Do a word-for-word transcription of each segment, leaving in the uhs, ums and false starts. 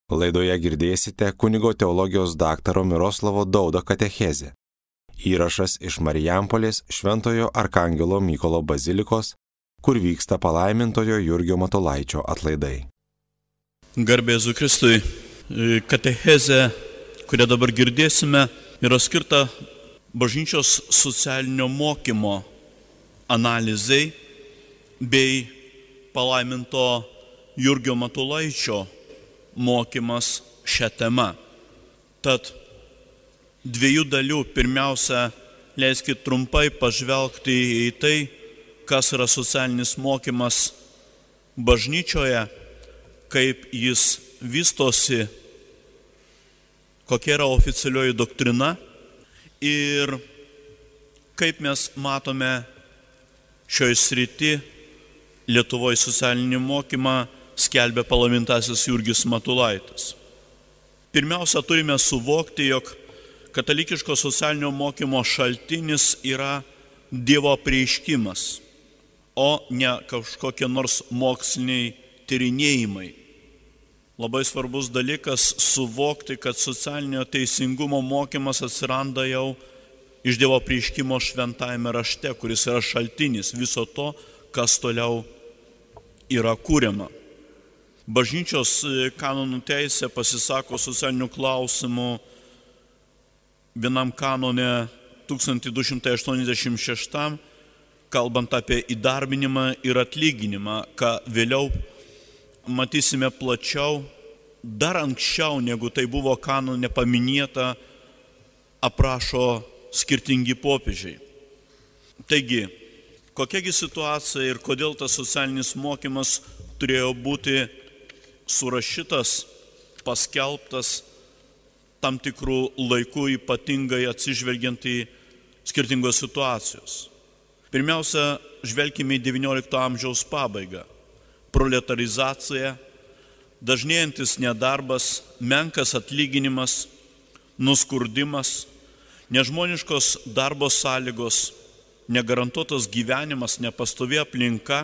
Laidoje girdėsite kunigo teologijos daktaro Miroslavo Daudo katechezę. Įrašas iš Marijampolės Šventojo Arkangelo Mykolo bazilikos, kur vyksta palaimintojo Jurgio Matulaičio atlaidai. Garbė Jėzui Kristui, katechezė, kurią dabar girdėsime, yra skirta bažnyčios socialinio mokymo analizai bei palaiminto Jurgio Matulaičio mokymas šią temą. Tad dviejų dalių. Pirmiausia, leiskit trumpai pažvelgti į tai, kas yra socialinis mokymas bažnyčioje, kaip jis vystosi, kokia yra oficialioji doktrina ir kaip mes matome šioje srity Lietuvoje socialinį mokymą skelbia palaimintasis Jurgis Matulaitis. Pirmiausia, turime suvokti, jog katalikiško socialinio mokymo šaltinis yra Dievo apreiškimas, o ne kažkokie nors moksliniai tyrinėjimai. Labai svarbus dalykas suvokti, kad socialinio teisingumo mokymas atsiranda jau iš Dievo apreiškimo šventajame rašte, kuris yra šaltinis viso to, kas toliau yra kuriama. Bažnyčios kanonų teisė pasisako socialinių klausimų vienam kanone tūkstantis du šimtai aštuoniasdešimt šeštam, kalbant apie įdarbinimą ir atlyginimą, ką vėliau matysime plačiau, dar anksčiau negu tai buvo kanone paminėta, aprašo skirtingi popiežiai. Taigi, kokiagi situacija ir kodėl tas socialinis mokymas turėjo būti surašytas, paskelbtas tam tikrų laikų, ypatingai atsižvelgiant į skirtingos situacijos. Pirmiausia, žvelkime į devyniolikto amžiaus pabaigą. Proletarizacija, dažnėjantis nedarbas, menkas atlyginimas, nuskurdimas, nežmoniškos darbo sąlygos, negarantuotas gyvenimas, nepastovi aplinka.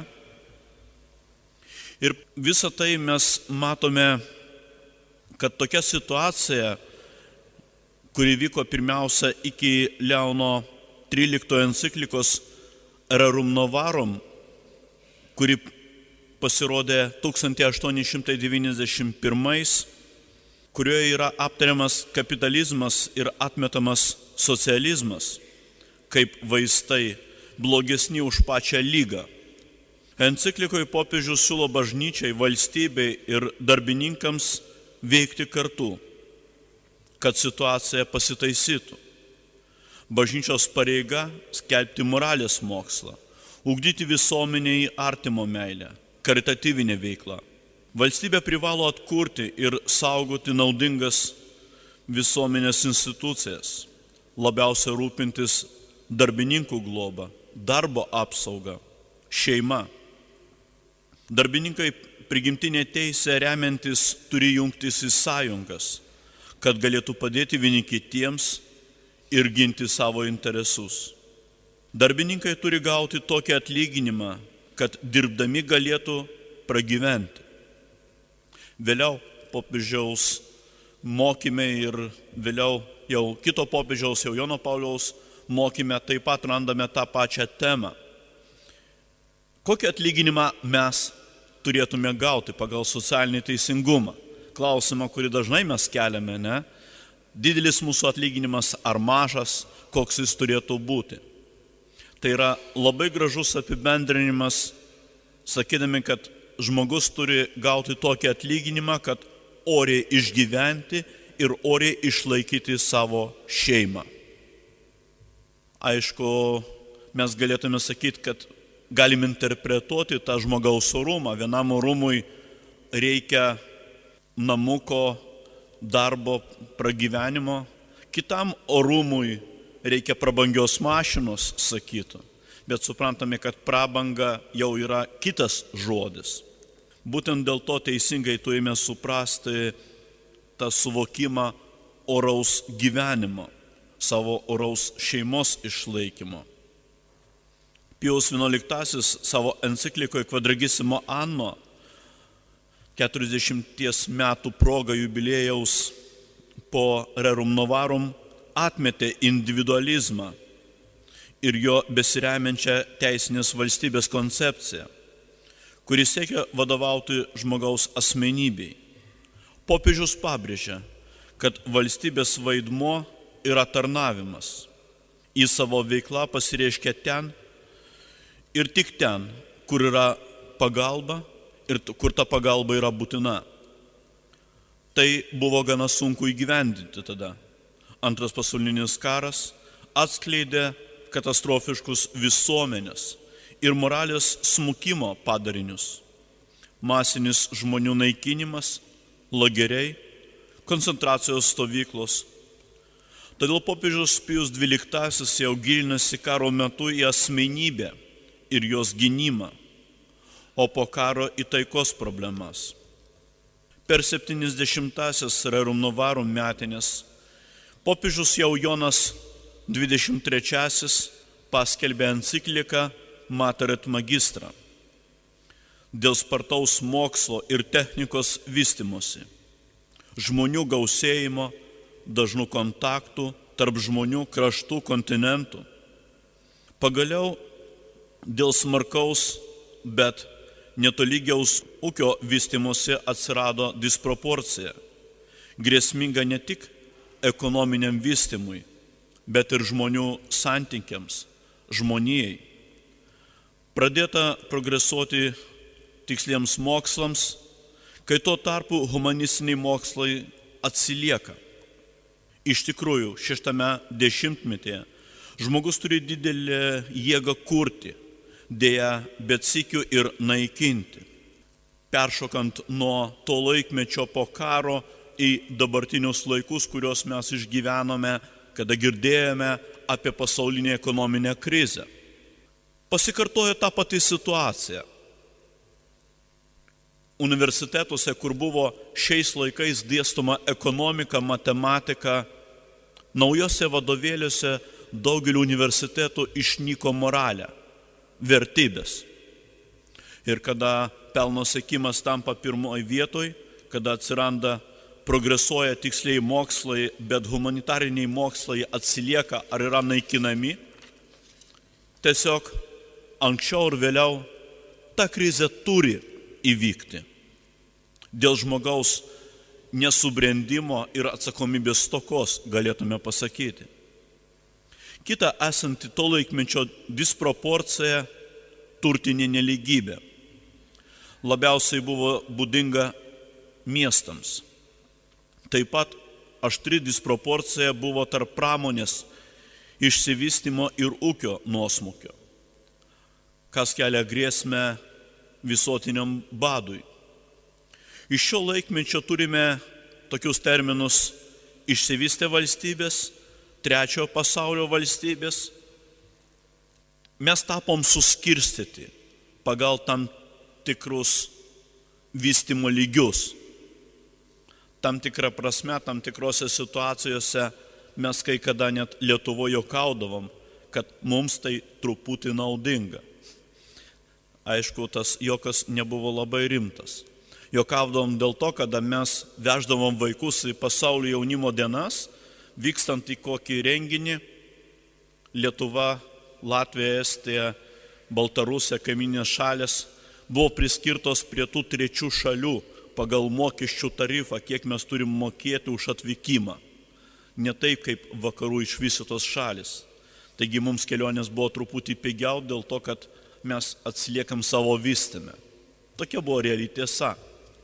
Ir visą tai mes matome, kad tokia situacija, kuri vyko pirmiausia iki Leono tryliktojo enciklikos Rerum Novarum, kuri pasirodė tūkstantis aštuoni šimtai devyniasdešimt pirmais, kurioje yra aptariamas kapitalizmas ir atmetamas socializmas, kaip vaistai blogesni už pačią lygą. Enciklikoje popiežius siūlo bažnyčiai, valstybei ir darbininkams veikti kartu, kad situacija pasitaisytų. Bažnyčios pareiga skelbti moralės mokslą, ugdyti visuomeniai artimo meilę, karitatyvinę veiklą. Valstybė privalo atkurti ir saugoti naudingas visuomenės institucijas, labiausia rūpintis darbininkų globą, darbo apsaugą, šeima. Darbininkai prigimtinė teisė remiantis turi jungtis į sąjungas, kad galėtų padėti vieni kitiems ir ginti savo interesus. Darbininkai turi gauti tokį atlyginimą, kad dirbdami galėtų pragyventi. Vėliau popiežiaus mokyme ir vėliau jau kito popiežiaus, jau Jono Pauliaus mokyme taip pat randame tą pačią temą. Kokį atlyginimą mes turėtume gauti pagal socialinį teisingumą? Klausimą, kurį dažnai mes keliame, ne? Didelis mūsų atlyginimas ar mažas, koks jis turėtų būti. Tai yra labai gražus apibendrinimas, sakydami, kad žmogus turi gauti tokį atlyginimą, kad oriai išgyventi ir oriai išlaikyti savo šeimą. Aišku, mes galėtume sakyti, kad galim interpretuoti tą žmogaus orumą. Vienam orumui reikia namuko, darbo, pragyvenimo, kitam orumui reikia prabangios mašinos, sakytų. Bet suprantame, kad prabanga jau yra kitas žodis. Būtent dėl to teisingai turime suprasti tą suvokimą oraus gyvenimo, savo oraus šeimos išlaikymo. Pijaus vienuoliktasis savo enciklikoje Quadragesimo Anno keturiasdešimties metų proga jubiliejaus po Rerum Novarum atmetė individualizmą ir jo besiremiančią teisinės valstybės koncepciją, kuris siekia vadovauti žmogaus asmenybei. Popiežius pabrėžia, kad valstybės vaidmuo yra tarnavimas. Į savo veiklą pasireiškia ten ir tik ten, kur yra pagalba ir kur ta pagalba yra būtina. Tai buvo gana sunku įgyvendinti tada. Antras pasaulinis karas atskleidė katastrofiškus visuomenės ir moralės smukimo padarinius. Masinis žmonių naikinimas, lageriai, koncentracijos stovyklos. Todėl popiežius Pijus dvyliktasis jau gilinasi karo metu į asmenybę ir jos gynimą, o po karo į taikos problemas. Per septyniasdešimtąsias Rerum Novarum metinės popiežius jau Jonas dvidešimt trečiasis paskelbė encikliką Mater et Magistra dėl spartaus mokslo ir technikos vystimosi, žmonių gausėjimo, dažnų kontaktų tarp žmonių, kraštų, kontinentų. Pagaliau dėl smarkaus, bet netolygiaus ūkio vystimosi atsirado disproporcija, grėsminga ne tik ekonominiam vystymui, bet ir žmonių santykiams, žmonijai. Pradėta progresuoti tiksliems mokslams, kai tuo tarpu humanistiniai mokslai atsilieka. Iš tikrųjų, šeštame dešimtmetyje žmogus turi didelę jėgą kurti, dėja, bet sykiu ir naikinti. Peršokant nuo to laikmečio po karo į dabartinius laikus, kuriuos mes išgyvenome, kada girdėjome apie pasaulinę ekonominę krizę. Pasikartojo ta pati situacija. Universitetuose, kur buvo šiais laikais dėstoma ekonomika, matematika, naujose vadovėliuose daugeliu universitetų išnyko moralė, vertybės. Ir kada pelno siekimas tampa pirmoji vietoj, kada atsiranda, progresuoja tiksliai mokslai, bet humanitariniai mokslai atsilieka ar yra naikinami, tiesiog anksčiau ir vėliau ta krizė turi įvykti. Dėl žmogaus nesubrendimo ir atsakomybės stokos, galėtume pasakyti. Kita esanti to laikmečio disproporcija – turtinė nelygybė. Labiausiai buvo būdinga miestams. Taip pat aštri disproporcija buvo tarp pramonės, išsivystymo ir ūkio nuosmukio, kas kelia grėsmę visuotiniam badui. Iš šio laikmečio turime tokius terminus išsivystę valstybės, trečiojo pasaulio valstybės. Mes tapom suskirstyti pagal tam tikrus vystymo lygius. Tam tikrą prasme, tam tikrose situacijose mes kai kada net Lietuvoje juokaudavom, kad mums tai truputį naudinga. Aišku, tas juokas nebuvo labai rimtas. Juokaudavom dėl to, kada mes veždavom vaikus į pasaulio jaunimo dienas, vykstant į kokį renginį, Lietuva, Latvija, Estija, Baltarusija, kaiminės šalės, buvo priskirtos prie tų trečių šalių pagal mokesčių tarifą, kiek mes turim mokėti už atvykimą. Ne taip, kaip vakarų išvystytos šalis. Taigi mums kelionės buvo truputį pigiau dėl to, kad mes atsiliekam savo vystyme. Tokia buvo reali tiesa.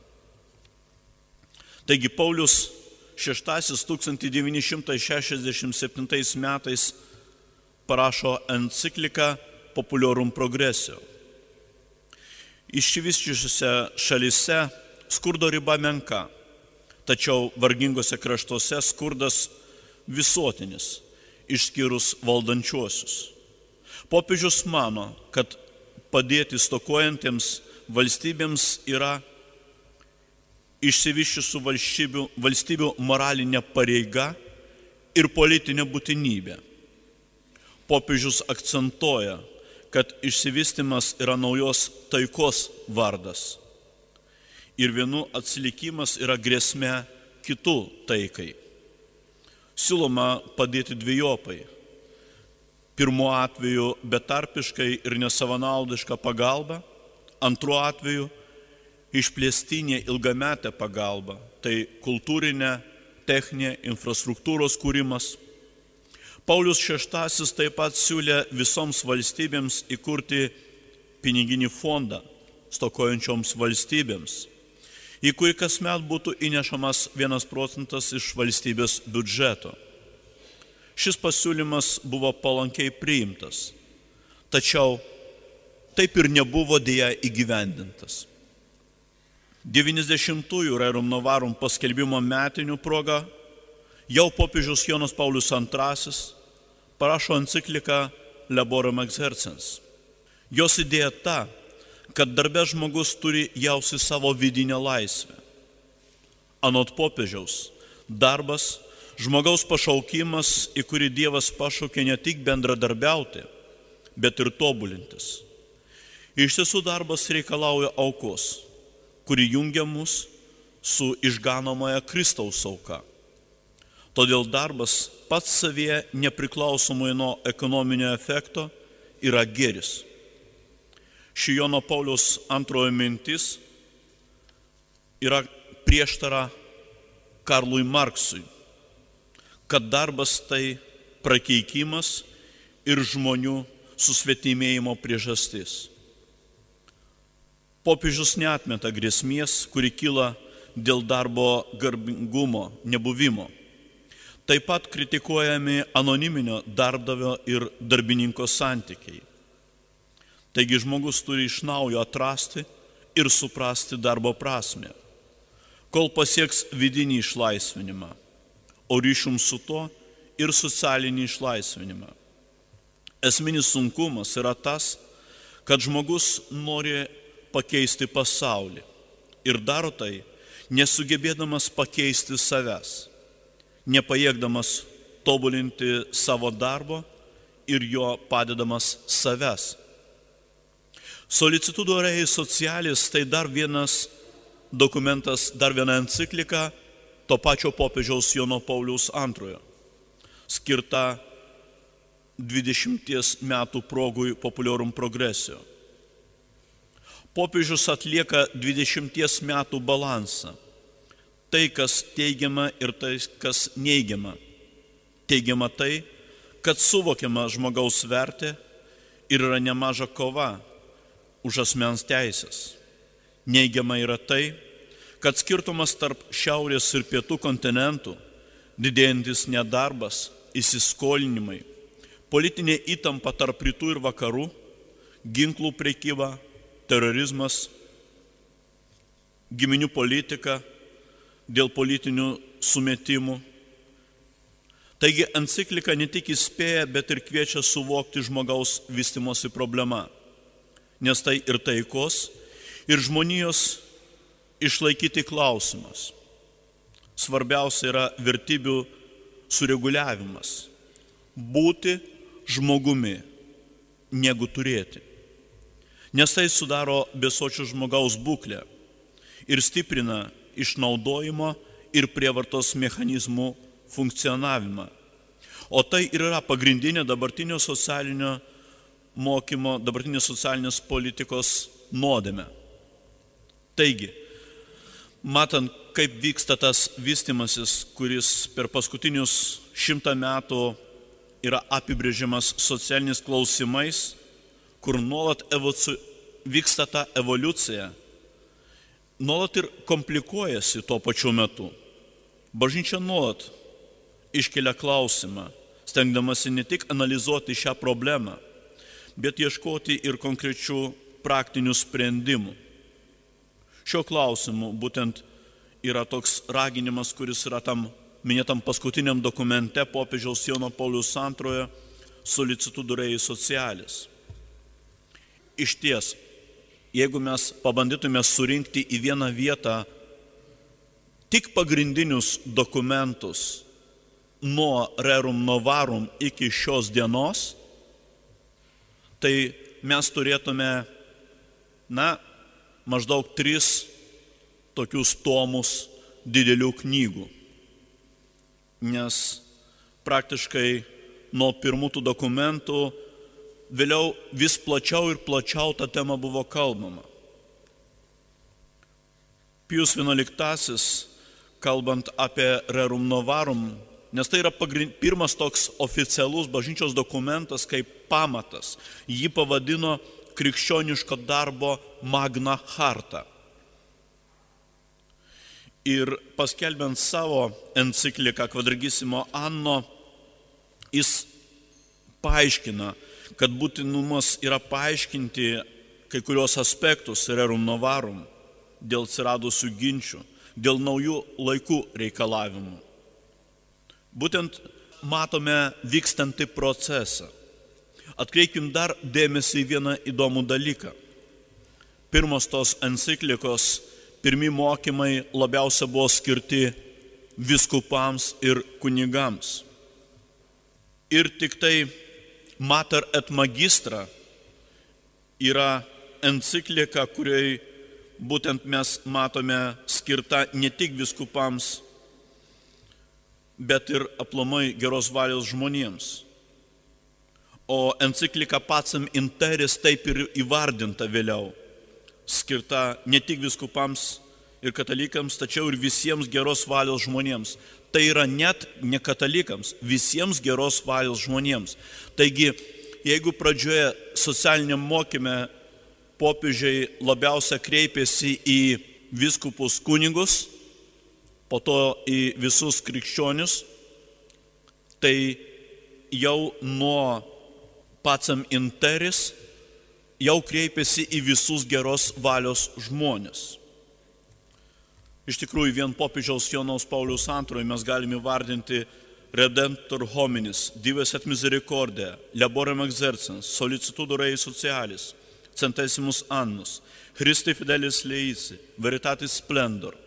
Taigi Paulius šeštasis tūkstantis devyni šimtai šešiasdešimt septintais metais parašo encikliką Populorum Progressio. Išsivysčiusiose šalyse skurdo riba menka, tačiau vargingose kraštuose skurdas visuotinis, išskyrus valdančiuosius. Popiežius mano, kad padėti stokojantiems valstybėms yra išsivysčiusių valstybių, valstybių moralinė pareiga ir politinė būtinybė. Popiežius akcentuoja, kad išsivystymas yra naujos taikos vardas. ir vienų atsilikimas yra grėsmė kitų taikai. Siūloma padėti dviejopai. Pirmu atveju betarpiškai ir nesavanaudiška pagalba, antru atveju išplėstinė ilgametė pagalba, tai kultūrinė, techninė, infrastruktūros kūrimas. Paulius šeštasis taip pat siūlė visoms valstybėms įkurti piniginį fondą stokojančioms valstybėms, į kurį kasmet būtų įnešamas vienas procentas iš valstybės biudžeto. Šis pasiūlymas buvo palankiai priimtas, tačiau taip ir nebuvo dėja įgyvendintas. devyniasdešimtųjų Rerum Novarum paskelbimo metinių proga jau popiežius Jonas Paulius antrasis parašo encikliką Laborem Exercens. Jos idėja ta, kad darbe žmogus turi jausti savo vidinę laisvę. Anot popiežiaus, darbas, žmogaus pašaukimas, į kurį Dievas pašaukė ne tik bendradarbiauti, bet ir tobulintis. Iš tiesų darbas reikalauja aukos, kuri jungia mus su išganomoja Kristaus auka. Todėl darbas pats savyje nepriklausomai nuo ekonominio efekto yra gėris. Ši Jono Pauliaus antrojo mintis yra prieštara Karlui Marksui, kad darbas tai prakeikimas ir žmonių susvetimėjimo priežastis. Popiežius neatmeta grėsmės, kuri kyla dėl darbo garbingumo nebuvimo. Taip pat kritikuojami anoniminio darbdavio ir darbininko santykiai. Taigi žmogus turi iš naujo atrasti ir suprasti darbo prasmę, kol pasieks vidinį išlaisvinimą, o ryšium su to ir socialinį išlaisvinimą. Esminis sunkumas yra tas, kad žmogus nori pakeisti pasaulį ir daro tai, nesugebėdamas pakeisti savęs, nepajėgdamas tobulinti savo darbo ir jo padedamas savęs. Solicitudo rei socialis tai dar vienas dokumentas, dar viena enciklika to pačio popiežiaus Jono Pauliaus antrojo, skirta dvidešimties metų progui Populorum Progressio. Popiežius atlieka dvidešimties metų balansą. Tai, kas teigiama ir tai, kas neigiama. Teigiama tai, kad suvokiama žmogaus vertė ir yra nemaža kova už asmens teisės. Neigiama yra tai, kad skirtumas tarp šiaurės ir pietų kontinentų, didėjantis nedarbas, įsiskolinimai, politinė įtampa tarp rytų ir vakarų, ginklų prekyba, terorizmas, giminių politika dėl politinių sumetimų. Taigi enciklika ne tik įspėja, bet ir kviečia suvokti žmogaus vystimosi problemą, nes tai ir taikos, ir žmonijos išlaikyti klausimas. Svarbiausia yra vertybių sureguliavimas. Būti žmogumi, negu turėti. Nes tai sudaro besočio žmogaus būklę ir stiprina išnaudojimo ir prievartos mechanizmų funkcionavimą. O tai ir yra pagrindinė dabartinio socialinio mokymo, dabartinės socialinės politikos nuodėmė. Taigi, matant, kaip vyksta tas vystimasis, kuris per paskutinius šimtą metų yra apibrėžiamas socialiniais klausimais, kur nuolat evoci... vyksta ta evoliucija, nuolat ir komplikuojasi tuo pačiu metu. Bažnyčia nuolat iškelia klausimą, stengdamasi ne tik analizuoti šią problemą, bet ieškoti ir konkrečių praktinių sprendimų. Šio klausimu būtent yra toks raginimas, kuris yra tam minėtam paskutiniam dokumente popiežiaus Jono Pauliaus antrojo Solicitudo rei socialis. Iš ties, jeigu mes pabandytume surinkti į vieną vietą tik pagrindinius dokumentus nuo Rerum Novarum iki šios dienos, tai mes turėtume, na, maždaug tris tokius tomus didelių knygų, nes praktiškai nuo pirmų tų dokumentų vėliau vis plačiau ir plačiau tą temą buvo kalbama. Pijus vienuoliktasis, kalbant apie Rerum Novarum, nes tai yra pagrind, pirmas toks oficialus bažnyčios dokumentas kaip pamatas, jį pavadino krikščioniško darbo Magna Charta. Ir paskelbiant savo encikliką Quadragesimo Anno, jis paaiškina, kad būtinumas yra paaiškinti kai kurios aspektus Rerum Novarum dėl atsiradusių ginčių, dėl naujų laikų reikalavimų. Būtent matome vykstantį procesą. Atkreipkim dar dėmesį į vieną įdomų dalyką. Pirmos tos enciklikos, pirmi mokymai labiausia buvo skirti vyskupams ir kunigams. Ir tik tai Mater et Magistra yra enciklika, kuriai būtent mes matome skirta ne tik vyskupams, bet ir aplamai geros valios žmonėms. O enciklika Pacem in Terris taip ir įvardinta vėliau, skirta ne tik vyskupams ir katalikams, tačiau ir visiems geros valios žmonėms. Tai yra net ne katalikams, visiems geros valios žmonėms. Taigi, jeigu pradžioje socialiniam mokyme popiežiai labiausia kreipėsi į vyskupus kunigus, po to į visus krikščionius, tai jau nuo Pacem in Terris jau kreipėsi į visus geros valios žmonės. Iš tikrųjų, vien popiežiaus Jonaus Pauliaus antrojo mes galime įvardinti Redemptor hominis, Dives et misericordia, Laborem exercens, Solicitudo Rei socialis, Centesimus annus, Christi fidelis leici, Veritatis splendor.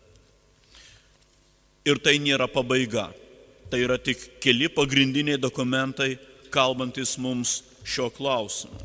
Ir tai nėra pabaiga. Tai yra tik keli pagrindiniai dokumentai, kalbantis mums šio klausimu.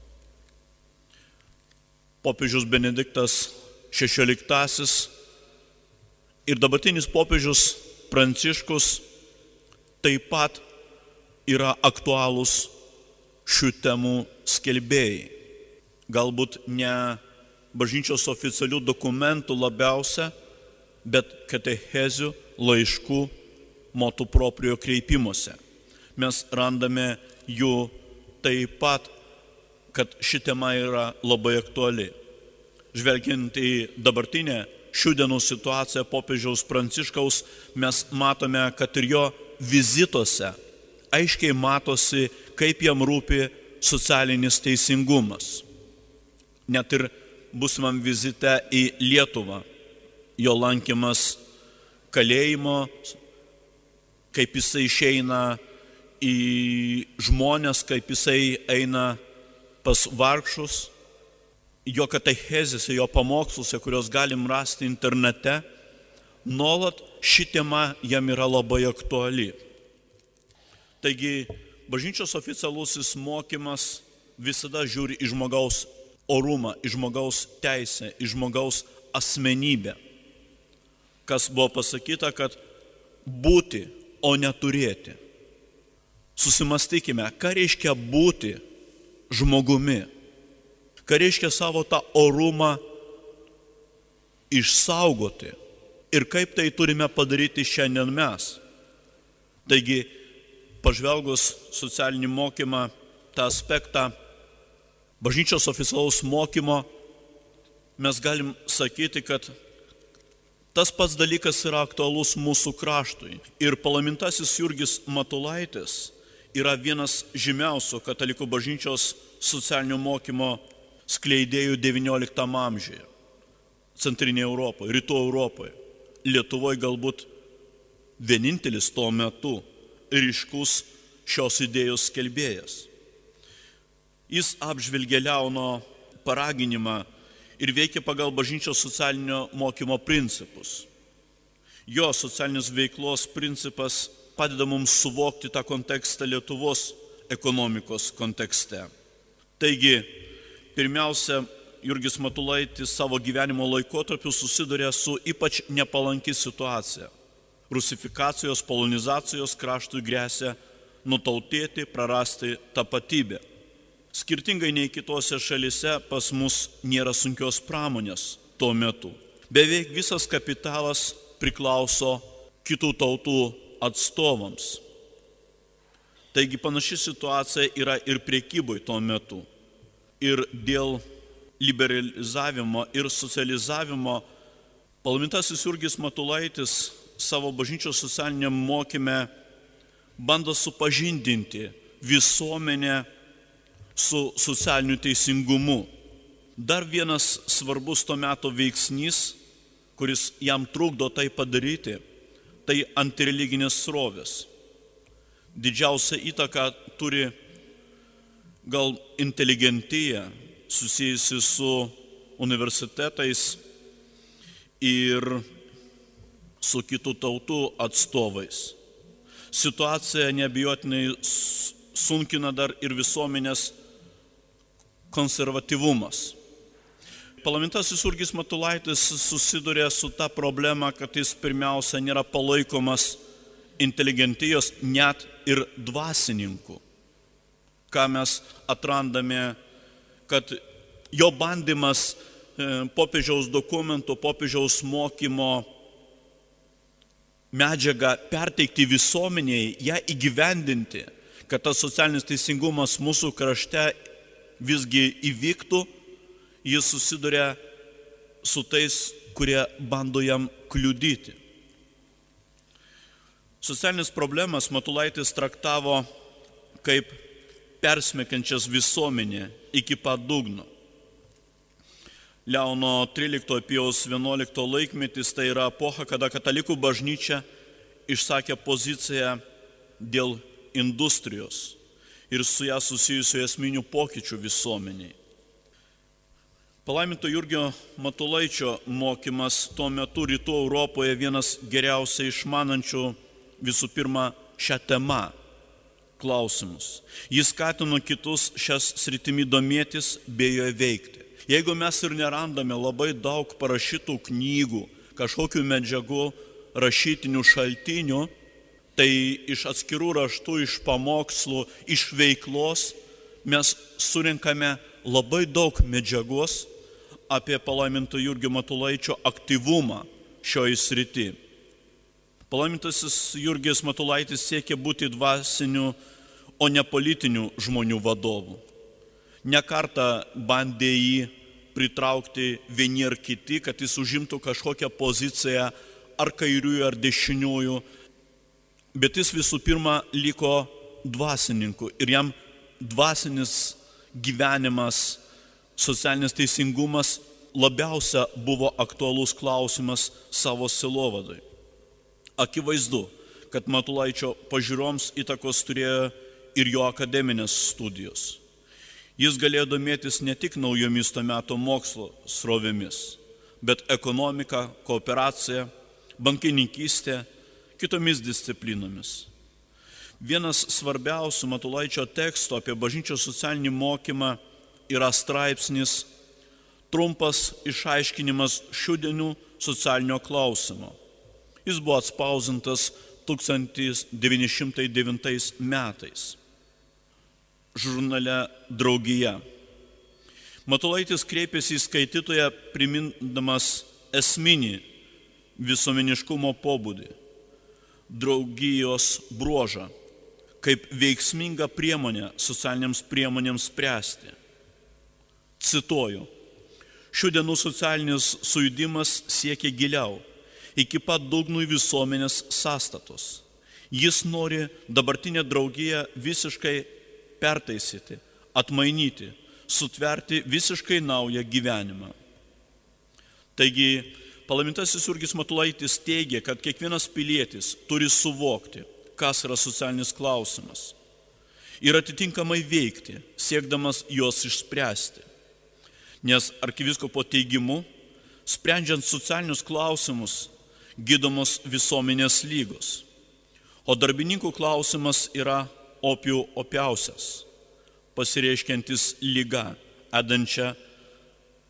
Popiežius Benediktas šešioliktasis ir dabartinis popiežius Pranciškus taip pat yra aktualūs šių temų skelbėjai. Galbūt ne bažnyčios oficialių dokumentų labiausia, bet katechezių, laiškų, motu proprio kreipimuose. Mes randame jų taip pat, kad ši tema yra labai aktuali. Žvelgiant į dabartinę šių dienų situaciją popiežiaus Pranciškaus, mes matome, kad ir jo vizituose aiškiai matosi, kaip jam rūpi socialinis teisingumas. Net ir būsimam vizite į Lietuvą, jo lankymas kalėjimo, kaip jisai išeina į žmonės, kaip jisai eina pas vargšus, jo katechezėse, jo pamoksluose, kurios galim rasti internete, nuolat ši tema jam yra labai aktuali. Taigi, bažnyčios oficialusis mokymas visada žiūri į žmogaus orumą, į žmogaus teisę, į žmogaus asmenybę. Kas buvo pasakyta, kad būti, o neturėti. Susimastykime, ką reiškia būti žmogumi. Ką reiškia savo tą orumą išsaugoti ir kaip tai turime padaryti šiandien mes. Taigi, pažvelgus socialinį mokymą, tą aspektą bažnyčios oficialaus mokymo, mes galim sakyti, kad tas pats dalykas yra aktualus mūsų kraštui. Ir palaimintasis Jurgis Matulaitis yra vienas žymiausių katalikų bažnyčios socialinio mokymo skleidėjų devynioliktam amžiuje, centrinėje Europoje, rytų Europoje. Lietuvoje galbūt vienintelis tuo metu ryškus šios idėjos skelbėjas. Jis apžvelgė Leono paraginimą ir veikia pagal bažnyčios socialinio mokymo principus. Jo socialinės veiklos principas padeda mums suvokti tą kontekstą Lietuvos ekonomikos kontekste. Taigi, pirmiausia, Jurgis Matulaitis savo gyvenimo laikotarpiu susiduria su ypač nepalanki situacija. Rusifikacijos, polonizacijos kraštui gresia nutautėti, prarasti tapatybę. Skirtingai nei kitose šalise pas mus nėra sunkios pramonės tuo metu. Beveik visas kapitalas priklauso kitų tautų atstovams. Taigi panaši situacija yra ir prekyboj tuo metu. Ir dėl liberalizavimo ir socializavimo palaimintasis Jurgis Matulaitis savo bažnyčios socialiniam mokyme bando supažindinti visuomenę su socialiniu teisingumu. Dar vienas svarbus to meto veiksnys, kuris jam trukdo tai padaryti, tai antireliginės srovės. Didžiausia įtaka turi gal inteligentija susijusi su universitetais ir su kitų tautų atstovais. Situacija neabejotinai sunkina dar ir visuomenės konservatyvumas. Palaimintasis Jurgis Matulaitis susiduria su ta problema, kad jis pirmiausia nėra palaikomas inteligentijos, net ir dvasininkų. Ką mes atrandame, kad jo bandymas popiežiaus dokumentų, popiežiaus mokymo medžiagą perteikti visuomeniai, ją įgyvendinti, kad tas socialinis teisingumas mūsų krašte visgi įvyktų, jis susiduria su tais, kurie bando jam kliudyti. Socialinis problemas Matulaitis traktavo kaip persmekiančias visuomenę iki pat dugno. Leono tryliktojo Pijaus vienuoliktojo laikmetis tai yra epocha, kada katalikų bažnyčia išsakė poziciją dėl industrijos ir su ją susijusių esminių pokyčių visuomeniai. Palaiminto Jurgio Matulaičio mokymas tuo metu rytų Europoje vienas geriausiai išmanančių visų pirma šią temą klausimus. Jis skatino kitus šias sritimi domėtis bei joje veikti. Jeigu mes ir nerandame labai daug parašytų knygų, kažkokių medžiagų, rašytinių šaltinių, tai iš atskirų raštų, iš pamokslų, iš veiklos mes surinkame labai daug medžiagos apie palaiminto Jurgio Matulaičio aktyvumą šioje srity. Palaimintasis Jurgis Matulaitis siekė būti dvasiniu, o ne politinių žmonių vadovų. Ne kartą bandė jį pritraukti vieni ar kiti, kad jis užimtų kažkokią poziciją ar kairiųjų, ar dešiniųjų, bet jis visų pirma liko dvasininku ir jam dvasinis gyvenimas, socialinis teisingumas labiausia buvo aktualus klausimas savo sielovadai. Akivaizdu, kad Matulaičio pažiūroms įtakos turėjo ir jo akademinės studijos. Jis galėjo domėtis ne tik naujomis to meto mokslo srovėmis, bet ekonomika, kooperacija, bankininkystė, kitomis disciplinomis. Vienas svarbiausių Matulaičio tekstų apie bažnyčios socialinį mokymą yra straipsnis trumpas išaiškinimas šių dienų socialinio klausimo. Jis buvo atspausintas tūkstantis devyni šimtai devintais metais žurnale Draugija. Matulaitis kreipėsi į skaitytoją primindamas esminį visuomeniškumo pobūdį, draugijos bruožą, kaip veiksminga priemonė socialiniams priemonėms spręsti. Cituoju, šių dienų socialinis sujudimas siekia giliau, iki pat dugnų visuomenės sąstatos. Jis nori dabartinę draugiją visiškai pertaisyti, atmainyti, sutverti visiškai naują gyvenimą. Taigi, palaimintasis Jurgis Matulaitis teigia, kad kiekvienas pilietis turi suvokti, kas yra socialinis klausimas ir atitinkamai veikti, siekdamas juos išspręsti. Nes arkivyskupo teigimu, sprendžiant socialinius klausimus, gydomos visuomenės lygos, o darbininkų klausimas yra opių opiausias, pasireiškiantis lyga, edančia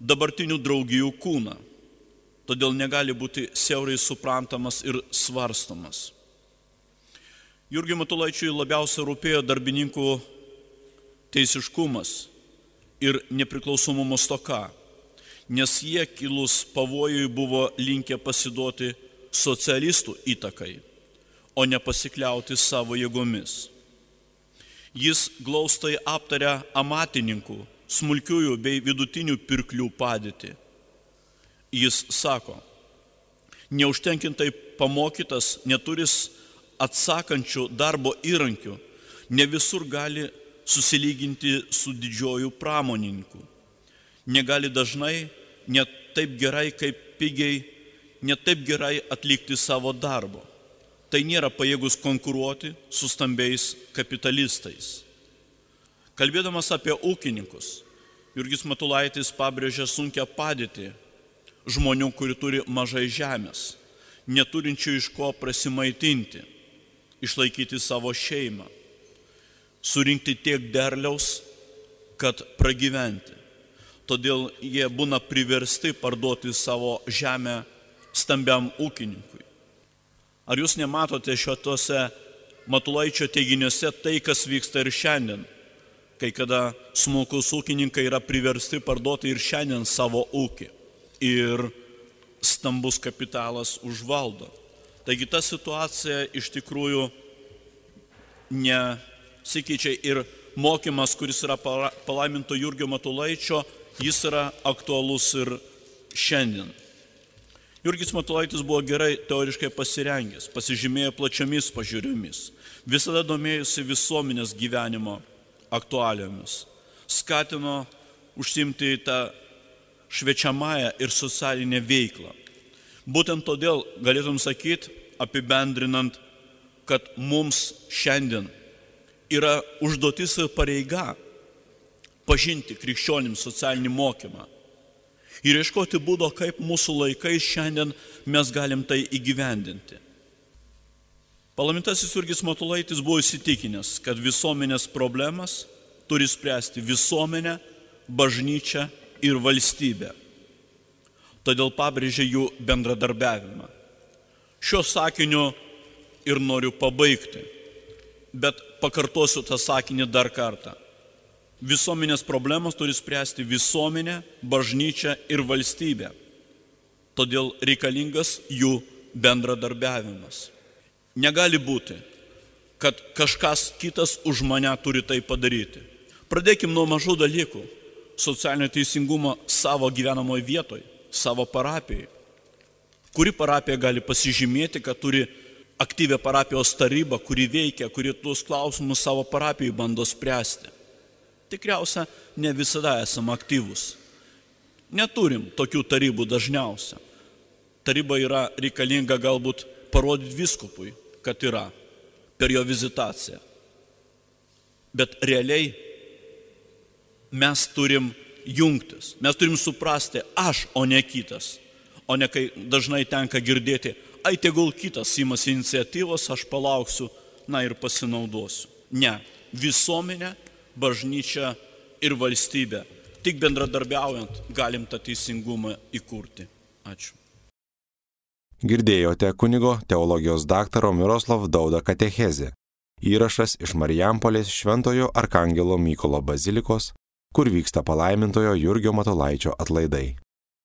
dabartinių draugijų kūną, todėl negali būti siaurai suprantamas ir svarstomas. Jurgiui Matulaičiui labiausiai rūpėjo darbininkų teisiškumas ir nepriklausomumo stoka, nes jie kilus pavojui buvo linkę pasiduoti socialistų įtakai, o ne pasikliauti savo jėgomis. Jis glaustai aptarė amatininkų, smulkiųjų bei vidutinių pirklių padėtį. Jis sako, neužtenkintai pamokytas, neturis atsakančių darbo įrankių, ne visur gali susilyginti su didžiuoju pramonininku. Negali dažnai, ne taip gerai kaip pigiai, ne taip gerai atlikti savo darbo. Tai nėra pajėgus konkuruoti su stambiais kapitalistais. Kalbėdamas apie ūkininkus, Jurgis Matulaitis pabrėžė sunkią padėtį žmonių, kurie turi mažai žemės, neturinčių iš ko prasimaitinti, išlaikyti savo šeimą, surinkti tiek derliaus, kad pragyventi. Todėl jie būna priversti parduoti savo žemę stambiam ūkininkui. Ar jūs nematote šiuose Matulaičio teiginiuose tai, kas vyksta ir šiandien, kai kada smulkus ūkininkai yra priversti parduoti ir šiandien savo ūkį ir stambus kapitalas užvaldo. Taigi ta situacija iš tikrųjų nesikeičia ir mokymas, kuris yra palaiminto Jurgio Matulaičio, jis yra aktualus ir šiandien. Jurgis Matulaitis buvo gerai teoriškai pasirengęs, pasižymėjo plačiomis pažiūriomis, visada domėjosi visuomenės gyvenimo aktualiomis, skatino užsiimti tą šviečiamąją ir socialinę veiklą. Būtent todėl galėtum sakyti, apibendrinant, kad mums šiandien yra užduotis ir pareiga pažinti krikščionims socialinį mokymą ir ieškoti būdo, kaip mūsų laikais šiandien mes galim tai įgyvendinti. Palaimintasis Jurgis Matulaitis buvo įsitikinęs, kad visuomenės problemas turi spręsti visuomenė, bažnyčia ir valstybė. Todėl pabrėžė jų bendradarbiavimą. Šiuo sakiniu ir noriu pabaigti, bet pakartosiu tą sakinį dar kartą. Visuomenės problemas turi spręsti visuomenė, bažnyčia ir valstybė. Todėl reikalingas jų bendradarbiavimas. Negali būti, kad kažkas kitas už mane turi tai padaryti. Pradėkim nuo mažų dalykų. Socialinio teisingumo savo gyvenamoje vietoje, savo parapijoje. Kuri parapija gali pasižymėti, kad turi aktyvią parapijos tarybą, kuri veikia, kuri tuos klausimus savo parapijai bando spręsti. Tikriausia, ne visada esame aktyvus. Neturim tokių tarybų dažniausia. Taryba yra reikalinga galbūt parodyti vyskupui, kad yra per jo vizitaciją. Bet realiai mes turim jungtis, mes turim suprasti aš, o ne kitas. O ne kai dažnai tenka girdėti, ai tegul kitas imasi iniciatyvos, aš palauksiu, na ir pasinaudosiu. Ne, visuomenė, bažnyčia ir valstybė. Tik bendradarbiaujant galim tą teisingumą įkurti. Ačiū. Girdėjote kunigo teologijos daktaro Miroslavo Daudo katechezę. Įrašas iš Marijampolės Šventojo Arkangelo Mykolo bazilikos, kur vyksta palaimintojo Jurgio Matulaičio atlaidai.